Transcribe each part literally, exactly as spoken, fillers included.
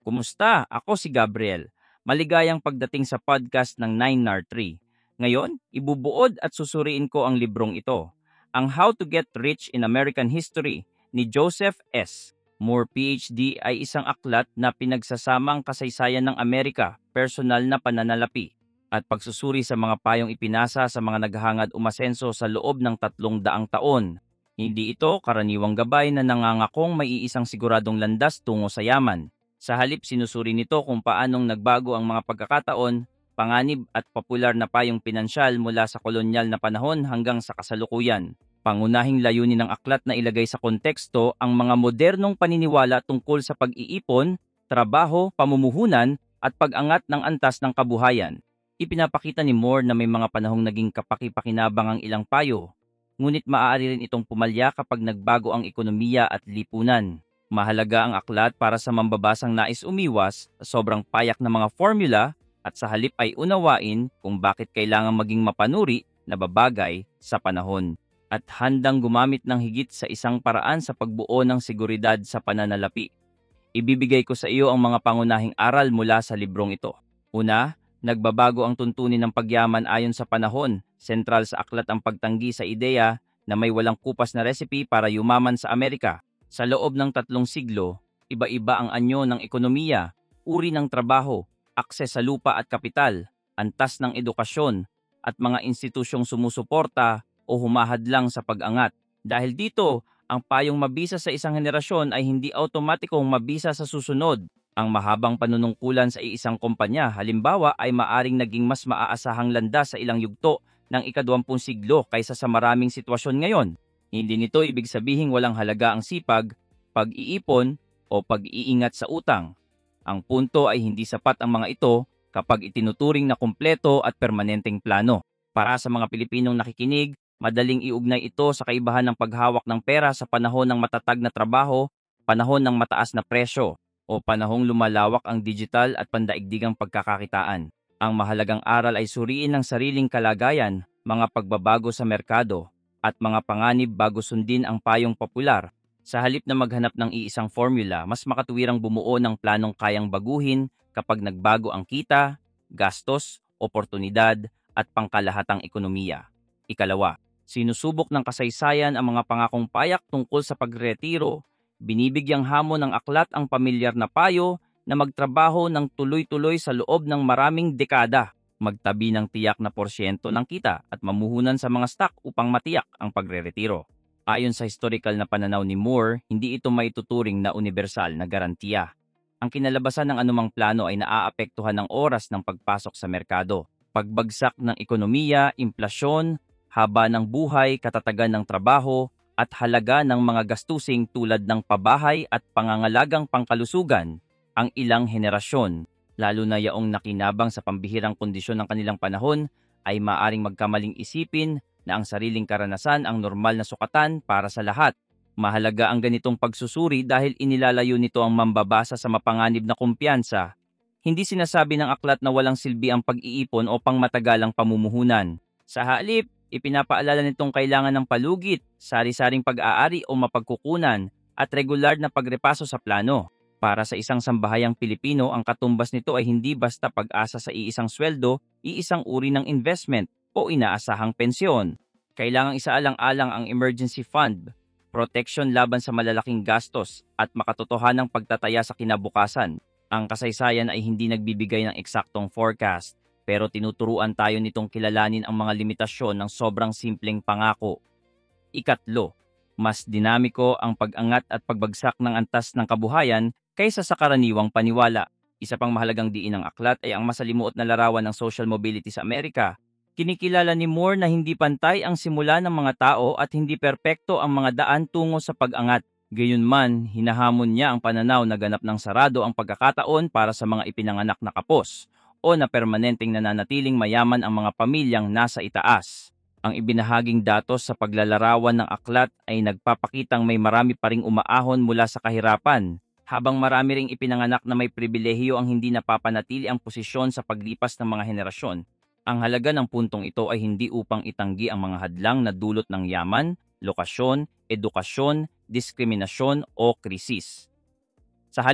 Kumusta? Ako si Gabriel. Maligayang pagdating sa podcast ng nine nar three. Ngayon, ibubuod at susuriin ko ang librong ito, ang How to Get Rich in American History ni Joseph S. Moore P H D ay isang aklat na pinagsasamang kasaysayan ng Amerika, personal na pananalapi, at pagsusuri sa mga payong ipinasa sa mga naghahangad umasenso sa loob ng tatlong daang taon. Hindi ito karaniwang gabay na nangangakong may iisang siguradong landas tungo sa yaman. Sa halip sinusuri nito kung paanong nagbago ang mga pagkakataon, panganib at popular na payong pinansyal mula sa kolonyal na panahon hanggang sa kasalukuyan. Pangunahing layunin ng aklat na ilagay sa konteksto ang mga modernong paniniwala tungkol sa pag-iipon, trabaho, pamumuhunan at pag-angat ng antas ng kabuhayan. Ipinapakita ni Moore na may mga panahong naging kapaki-pakinabang ang ilang payo, ngunit maaari rin itong pumalya kapag nagbago ang ekonomiya at lipunan. Mahalaga ang aklat para sa mambabasang nais umiwas sa sobrang payak na mga formula at sa halip ay unawain kung bakit kailangang maging mapanuri na babagay sa panahon at handang gumamit ng higit sa isang paraan sa pagbuo ng seguridad sa pananalapi. Ibibigay ko sa iyo ang mga pangunahing aral mula sa librong ito. Una, nagbabago ang tuntunin ng pagyaman ayon sa panahon. Sentral sa aklat ang pagtanggi sa ideya na may walang kupas na recipe para yumaman sa Amerika. Sa loob ng tatlong siglo, iba-iba ang anyo ng ekonomiya, uri ng trabaho, akses sa lupa at kapital, antas ng edukasyon, at mga institusyong sumusuporta o humahadlang sa pag-angat. Dahil dito, ang payong mabisa sa isang henerasyon ay hindi automatikong mabisa sa susunod. Ang mahabang panunungkulan sa iisang kumpanya, halimbawa, ay maaring naging mas maaasahang landas sa ilang yugto ng ikadwampung siglo kaysa sa maraming sitwasyon ngayon. Hindi nito ibig sabihing walang halaga ang sipag, pag-iipon, o pag-iingat sa utang. Ang punto ay hindi sapat ang mga ito kapag itinuturing na kumpleto at permanenteng plano. Para sa mga Pilipinong nakikinig, madaling iugnay ito sa kaibahan ng paghawak ng pera sa panahon ng matatag na trabaho, panahon ng mataas na presyo, o panahong lumalawak ang digital at pandaigdigang pagkakakitaan. Ang mahalagang aral ay suriin ang sariling kalagayan, mga pagbabago sa merkado, at mga panganib bago sundin ang payong popular. Sa halip na maghanap ng iisang formula, mas makatuwirang bumuo ng planong kayang baguhin kapag nagbago ang kita, gastos, oportunidad, at pangkalahatang ekonomiya. Ikalawa, sinusubok ng kasaysayan ang mga pangakong payak tungkol sa pagretiro. Binibigyang hamon ng aklat ang pamilyar na payo na magtrabaho ng tuloy-tuloy sa loob ng maraming dekada, magtabi ng tiyak na porsyento ng kita at mamuhunan sa mga stock upang matiyak ang pagre-retiro. Ayon sa historical na pananaw ni Moore, hindi ito maituturing na universal na garantiya. Ang kinalabasan ng anumang plano ay naaapektuhan ng oras ng pagpasok sa merkado, pagbagsak ng ekonomiya, inflasyon, haba ng buhay, katatagan ng trabaho, at halaga ng mga gastusing tulad ng pabahay at pangangalagang pangkalusugan ang ilang henerasyon, lalo na yaong nakinabang sa pambihirang kondisyon ng kanilang panahon, ay maaring magkamaling isipin na ang sariling karanasan ang normal na sukatan para sa lahat. Mahalaga ang ganitong pagsusuri dahil inilalayo nito ang mambabasa sa mapanganib na kumpiyansa. Hindi sinasabi ng aklat na walang silbi ang pag-iipon o pangmatagalang pamumuhunan. Sa halip, ipinapaalala nitong kailangan ng palugit, sari-saring pag-aari o mapagkukunan at regular na pagrepaso sa plano. Para sa isang sambahayang Pilipino, ang katumbas nito ay hindi basta pag-asa sa iisang sweldo, iisang uri ng investment o inaasahang pensyon. Kailangang isaalang-alang ang emergency fund, protection laban sa malalaking gastos at makatotohanang pagtataya sa kinabukasan. Ang kasaysayan ay hindi nagbibigay ng eksaktong forecast, pero tinuturuan tayo nitong kilalanin ang mga limitasyon ng sobrang simpleng pangako. Ikatlo, mas dinamiko ang pag-angat at pagbagsak ng antas ng kabuhayan kaysa sa karaniwang paniwala. Isa pang mahalagang diin ng aklat ay ang masalimuot na larawan ng social mobility sa Amerika. Kinikilala ni Moore na hindi pantay ang simula ng mga tao at hindi perpekto ang mga daan tungo sa pag-angat. Gayunman, hinahamon niya ang pananaw na ganap ng sarado ang pagkakataon para sa mga ipinanganak na kapos o na permanenteng nananatiling mayaman ang mga pamilyang nasa itaas. Ang ibinahaging datos sa paglalarawan ng aklat ay nagpapakitang may marami pa ring umaahon mula sa kahirapan, habang marami ring ipinanganak na may pribilehiyo ang hindi napapanatili ang posisyon sa paglipas ng mga henerasyon. Ang halaga ng puntong ito ay hindi upang itanggi ang mga hadlang na dulot ng yaman, lokasyon, edukasyon, diskriminasyon o krisis. Sa halip,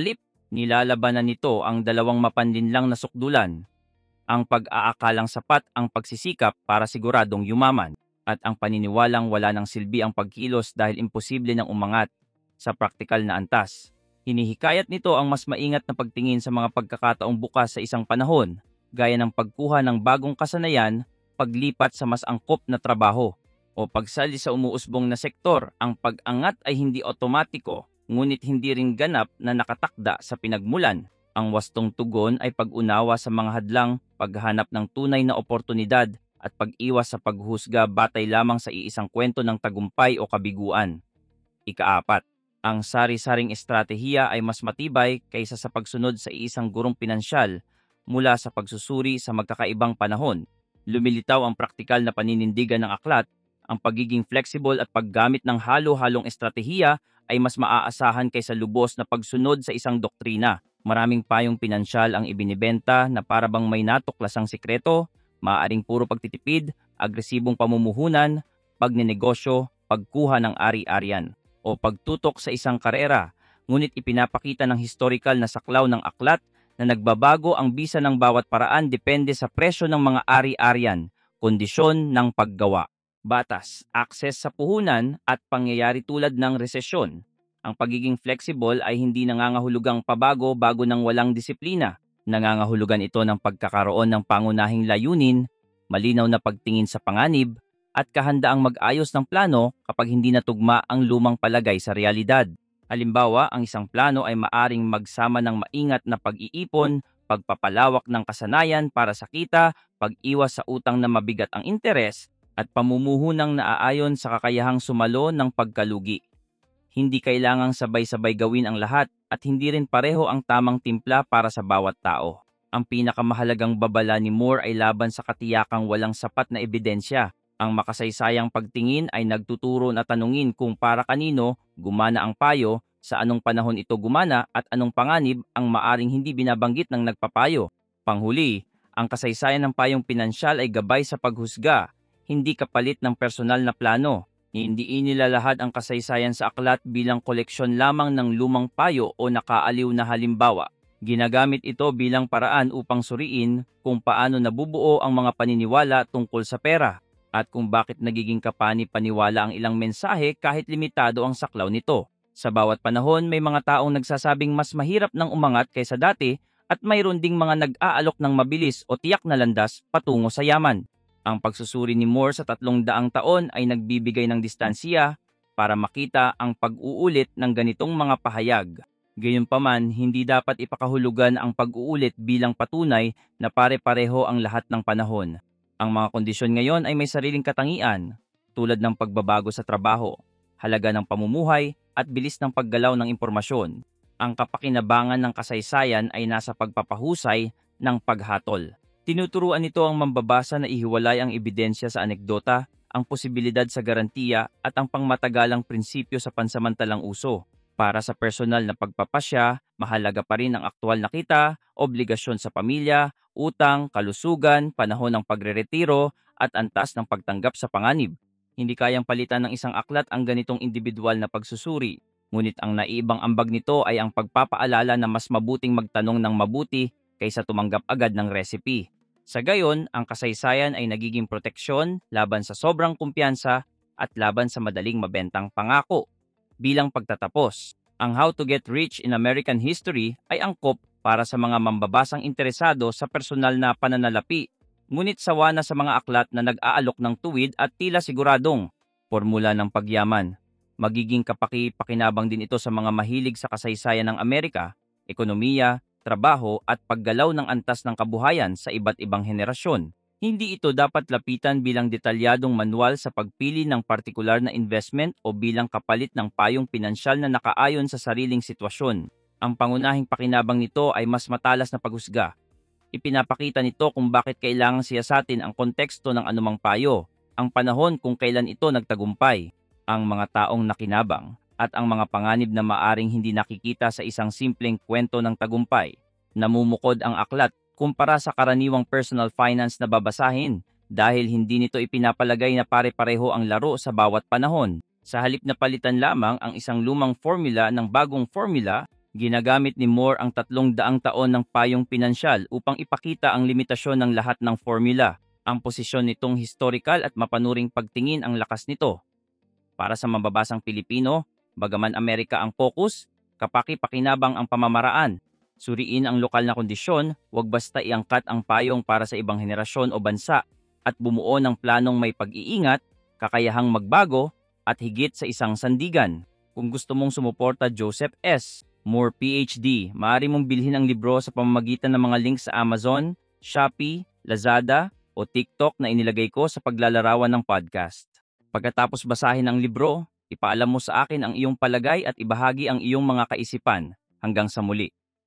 Nilalabanan nito ang dalawang mapanlinlang na sukdulan, ang pag-aakalang sapat ang pagsisikap para siguradong yumaman, at ang paniniwalang wala ng silbi ang pagkilos dahil imposible nang umangat sa praktikal na antas. Hinihikayat nito ang mas maingat na pagtingin sa mga pagkakataong bukas sa isang panahon, gaya ng pagkuha ng bagong kasanayan, paglipat sa mas angkop na trabaho, o pagsali sa umuusbong na sektor. Ang pag-angat ay hindi otomatiko, ngunit hindi rin ganap na nakatakda sa pinagmulan. Ang wastong tugon ay pag-unawa sa mga hadlang, paghanap ng tunay na oportunidad, at pag-iwas sa paghusga batay lamang sa iisang kwento ng tagumpay o kabiguan. Ikaapat, ang sari-saring estratehiya ay mas matibay kaysa sa pagsunod sa iisang gurong pinansyal mula sa pagsusuri sa magkakaibang panahon. Lumilitaw ang praktikal na paninindigan ng aklat, ang pagiging flexible at paggamit ng halo-halong estratehiya ay mas maaasahan kaysa lubos na pagsunod sa isang doktrina. Maraming payong pinansyal ang ibinibenta na para bang may natuklasang sikreto, maaaring puro pagtitipid, agresibong pamumuhunan, pagnenegosyo, pagkuha ng ari-arian, o pagtutok sa isang karera, ngunit ipinapakita ng historical na saklaw ng aklat na nagbabago ang bisa ng bawat paraan depende sa presyo ng mga ari-arian, kondisyon ng paggawa, batas, akses sa puhunan, at pangyayari tulad ng resesyon. Ang pagiging flexible ay hindi nangangahulugang pabago bago ng walang disiplina. Nangangahulugan ito ng pagkakaroon ng pangunahing layunin, malinaw na pagtingin sa panganib, at kahandaang mag-ayos ng plano kapag hindi natugma ang lumang palagay sa realidad. Halimbawa, ang isang plano ay maaring magsama ng maingat na pag-iipon, pagpapalawak ng kasanayan para sa kita, pag-iwas sa utang na mabigat ang interes, at pamumuhunang naaayon sa kakayahang sumalo ng pagkalugi. Hindi kailangang sabay-sabay gawin ang lahat at hindi rin pareho ang tamang timpla para sa bawat tao. Ang pinakamahalagang babala ni Moore ay laban sa katiyakang walang sapat na ebidensya. Ang makasaysayang pagtingin ay nagtuturo na tanungin kung para kanino gumana ang payo, sa anong panahon ito gumana, at anong panganib ang maaring hindi binabanggit ng nagpapayo. Panghuli, ang kasaysayan ng payong pinansyal ay gabay sa paghusga, hindi kapalit ng personal na plano. Hindi inilalahad ang kasaysayan sa aklat bilang koleksyon lamang ng lumang payo o nakaaliw na halimbawa. Ginagamit ito bilang paraan upang suriin kung paano nabubuo ang mga paniniwala tungkol sa pera at kung bakit nagiging kapani-paniwala ang ilang mensahe kahit limitado ang saklaw nito. Sa bawat panahon, may mga taong nagsasabing mas mahirap nang umangat kaysa dati at mayroon ding mga nag-aalok ng mabilis o tiyak na landas patungo sa yaman. Ang pagsusuri ni Moore sa tatlong daang taon ay nagbibigay ng distansya para makita ang pag-uulit ng ganitong mga pahayag. Gayunpaman, hindi dapat ipakahulugan ang pag-uulit bilang patunay na pare-pareho ang lahat ng panahon. Ang mga kondisyon ngayon ay may sariling katangian, tulad ng pagbabago sa trabaho, halaga ng pamumuhay, at bilis ng paggalaw ng impormasyon. Ang kapakinabangan ng kasaysayan ay nasa pagpapahusay ng paghatol. Tinuturuan nito ang mambabasa na ihiwalay ang ebidensya sa anekdota, ang posibilidad sa garantiya, at ang pangmatagalang prinsipyo sa pansamantalang uso. Para sa personal na pagpapasya, mahalaga pa rin ang aktwal na kita, obligasyon sa pamilya, utang, kalusugan, panahon ng pagreretiro, at antas ng pagtanggap sa panganib. Hindi kayang palitan ng isang aklat ang ganitong individual na pagsusuri, ngunit ang naiibang ambag nito ay ang pagpapaalala na mas mabuting magtanong ng mabuti kaysa tumanggap agad ng recipe. Sa gayon, ang kasaysayan ay nagiging proteksyon laban sa sobrang kumpiyansa at laban sa madaling mabentang pangako. Bilang pagtatapos, ang How to Get Rich in American History ay angkop para sa mga mambabasang interesado sa personal na pananalapi, ngunit sawa na sa mga aklat na nag-aalok ng tuwid at tila siguradong formula ng pagyaman. Magiging kapaki-pakinabang din ito sa mga mahilig sa kasaysayan ng Amerika, ekonomiya, trabaho at paggalaw ng antas ng kabuhayan sa iba't ibang henerasyon. Hindi ito dapat lapitan bilang detalyadong manual sa pagpili ng partikular na investment o bilang kapalit ng payong pinansyal na nakaayon sa sariling sitwasyon. Ang pangunahing pakinabang nito ay mas matalas na paghusga. Ipinapakita nito kung bakit kailangang siyasatin ang konteksto ng anumang payo, ang panahon kung kailan ito nagtagumpay, ang mga taong nakinabang, at ang mga panganib na maaring hindi nakikita sa isang simpleng kwento ng tagumpay. Namumukod ang aklat kumpara sa karaniwang personal finance na babasahin dahil hindi nito ipinapalagay na pare-pareho ang laro sa bawat panahon. Sa halip na palitan lamang ang isang lumang formula ng bagong formula, Ginagamit ni Moore ang tatlong daang taon ng payong pinansyal upang ipakita ang limitasyon ng lahat ng formula. Ang posisyon nitong historikal at mapanuring pagtingin ang lakas nito. Para sa mambabasang Pilipino, bagaman Amerika ang focus, kapaki-pakinabang ang pamamaraan. Suriin ang lokal na kondisyon, huwag basta iangkat ang payong para sa ibang henerasyon o bansa, at bumuo ng planong may pag-iingat, kakayahang magbago, at higit sa isang sandigan. Kung gusto mong sumuporta Joseph S. Moore P H D, maaari mong bilhin ang libro sa pamamagitan ng mga links sa Amazon, Shopee, Lazada, o TikTok na inilagay ko sa paglalarawan ng podcast. Pagkatapos basahin ang libro, ipaalam mo sa akin ang iyong palagay at ibahagi ang iyong mga kaisipan. Hanggang sa muli.